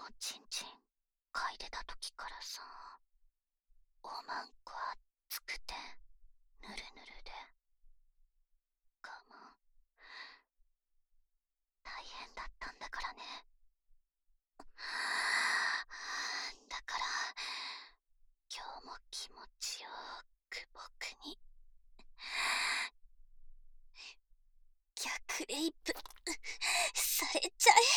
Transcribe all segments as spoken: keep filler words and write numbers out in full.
おちんちん嗅いでた時からさ、おまんこ熱くてぬるぬるで我慢大変だったんだからね。だから今日も気持ちよく僕に逆レイプされちゃえ。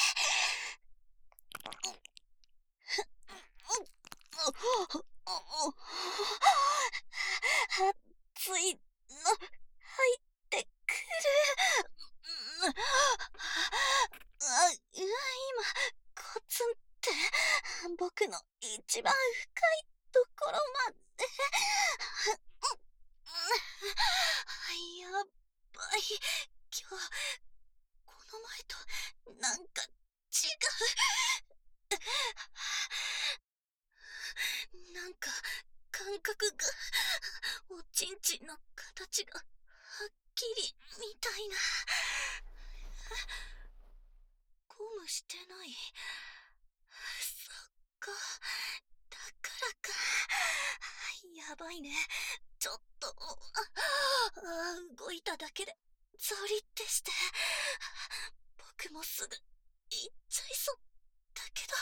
熱いの入ってくる。あ、今コツンって僕の一番深いところまで。やばい、今日この前となんか違う。なんか感覚が、おちんちんの形がはっきりみたいな。ゴムしてない。そっか、だからか。やばいね。ちょっと、あ動いただけでゾリってして、僕もすぐ行っちゃいそうだけど。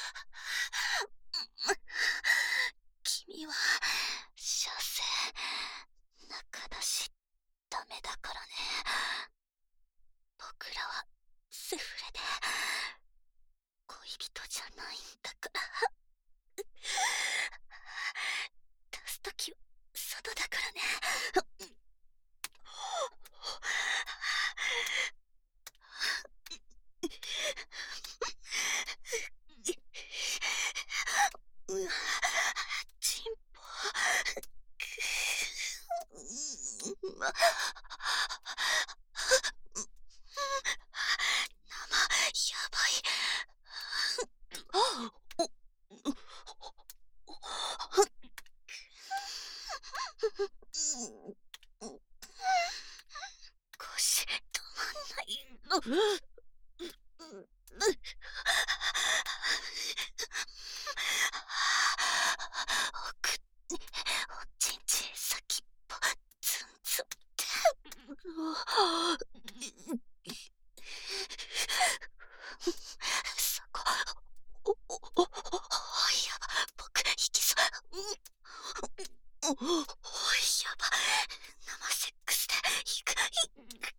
君は射精中だしダメだからね。僕らはセフレで恋人じゃないんだから。出すときは外だからね。うわ、チンポ。うわ、生やばい。腰止まんないの。奥におちんちん先っぽツンツンって。そこ、お、お、お、お、やば、僕、引きそう。お、やば、生セックスで、いく、いく、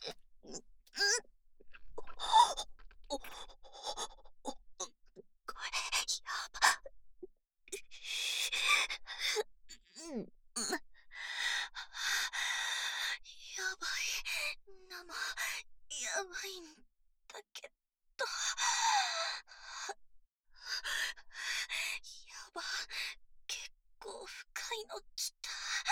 お、お、これ、やば。うん、やばい、生、やばいんだけど。やば、結構深いのきた。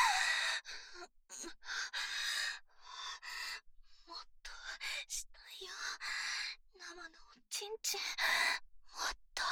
もっとしたいよ、生のおちんちん。もっと。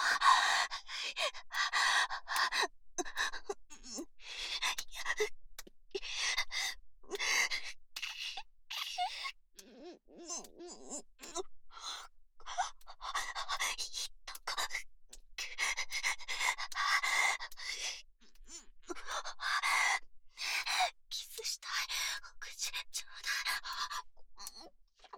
キスしたい。お口ちょうだい。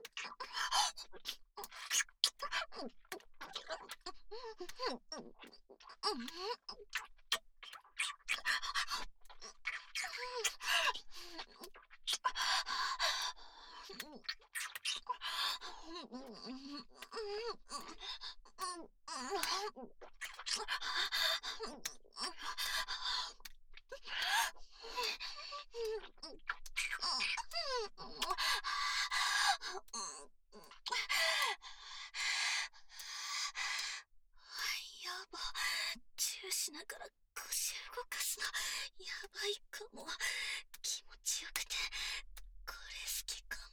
やば、チューしながら腰動かすのやばいかも。気持ちよくてこれ好きか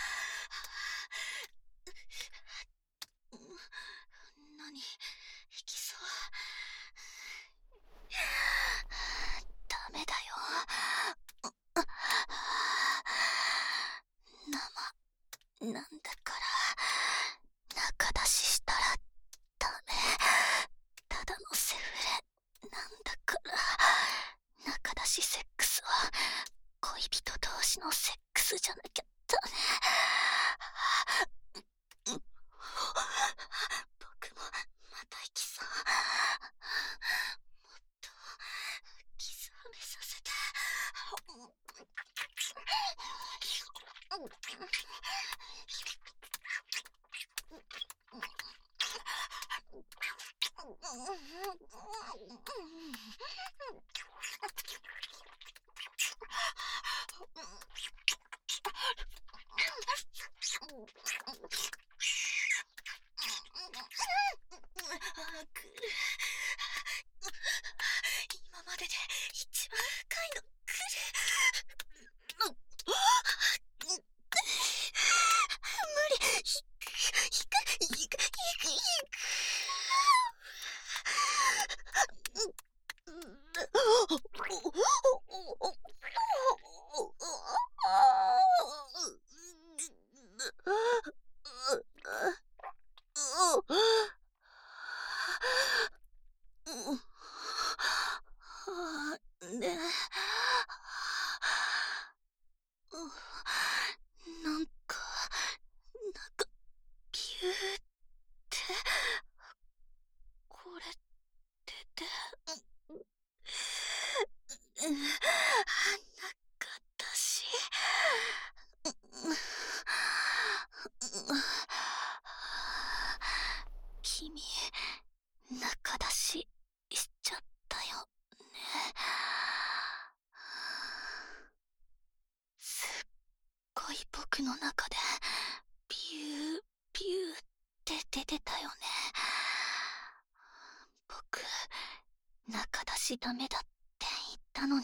も。何、引きそう。ダメだよ、生なんだから中出ししたらダメ。 今までで一番深いの来る。無理。ひくひくひくひくひくね。なんか、なんか、ピューって、これってで、うん、なかったし、君、中出ししちゃったよね。すっごい僕の中で、ピュー、ピューって出てたよね。僕、中出しダメだって言ったのに。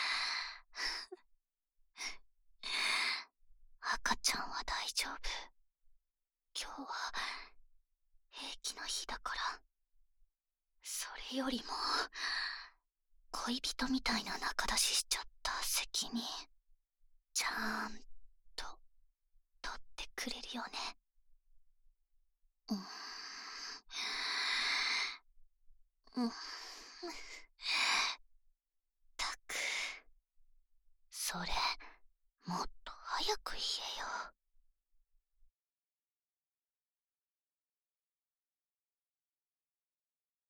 赤ちゃんは大丈夫。今日は平気な日だから。それよりも、恋人みたいな中出ししちゃった責任、ちゃんと取ってくれるよね。うん。うん。